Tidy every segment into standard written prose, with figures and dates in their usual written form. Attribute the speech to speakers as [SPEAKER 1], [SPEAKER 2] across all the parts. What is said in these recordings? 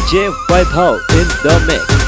[SPEAKER 1] DJ Vaibhav in the mix.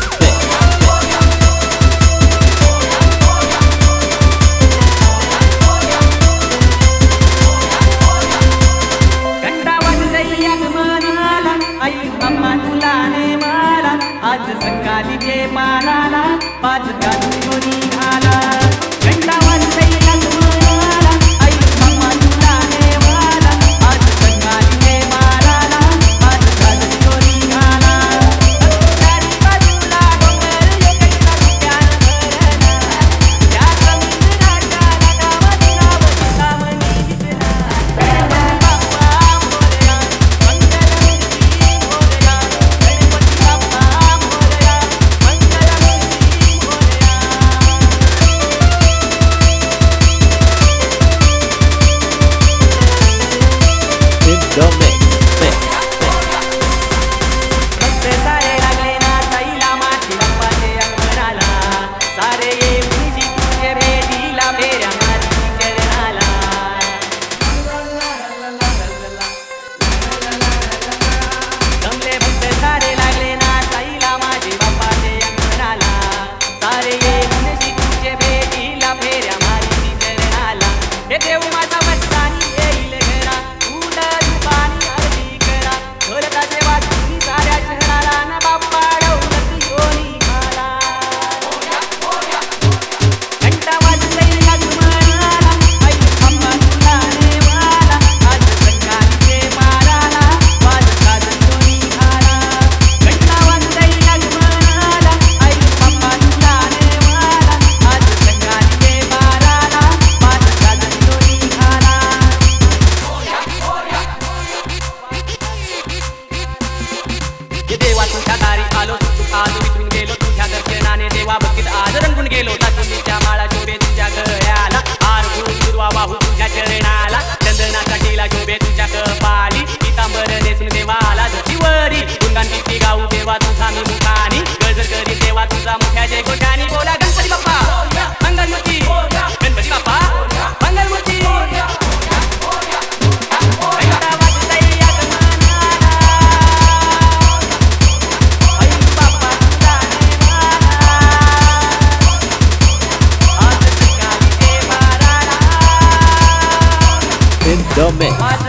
[SPEAKER 2] आज संकालीचे माराला पाच गाजोरी आला घंटा वाजतैया तुम्हाला आई बाप्पा तुला नेवाला आज संकालीचे माराला पाच गाजोरी आला चारी बाजूला डोंगर एकेका सुट्यान भरला या समुद्राच्या लाटामध्ये नाव सावनी दिसला Bappa Morya Mangalmurti Morya Ganpati Bappa
[SPEAKER 1] In the mix.
[SPEAKER 2] सारे लागले ना साईला माती बाप्पाचे अंगणाला सारे येऊन तुझे भेटीला फेऱ्या माती चरणाला जमले भक्त सारे लागले ना साईला माझे बाप्पाचे अंगणाला सारे येऊन तुझे भेटीला फेऱ्या माती चरणाला हे देव माझा मस्तानी येईल घरा तुला दुपानी आरती करा ढोलकाचे वाजून साऱ्या शहराला ना बाप्पा डौलत योनी आला घंटा वाजतैया तुम्हाला आई बाप्पा तुला नेवाला आज संकालीचे माराला वाज गाजोरी आला घंटा वाजतैया तुम्हाला आई बाप्पा तुला नेवाला आज संकालीचे माराला वाज गाजोरी आला ये देवा तुझ्या दारी आलो सुख आज विसरून गेलो तुझ्या दर्शनाने देवा भक्तीत आज रंगून गेलो सासूच्या माळा शोभे तुझ्या गळ्याला हार घुरून दुर्वा वाहू तुझ्या चरणाला चंदनाचा टिला शोभे तुझ्या कपाली पितांबर नेसून देवाला धर्तीवरी गुणगान किती गाऊ देवा तुझा मी मुखानी गजर करी देवा तुझा मुख्या जय गोट्यानी बोला गणपती बाप्पा मंगलमूर्ती गणपती बाप्पा मंगलमूर्ती घंटा वाजतैया तुम्हाला आई बाप्पा तुला नेवाला आज संकालीचे माराला
[SPEAKER 1] In the mix.
[SPEAKER 2] आज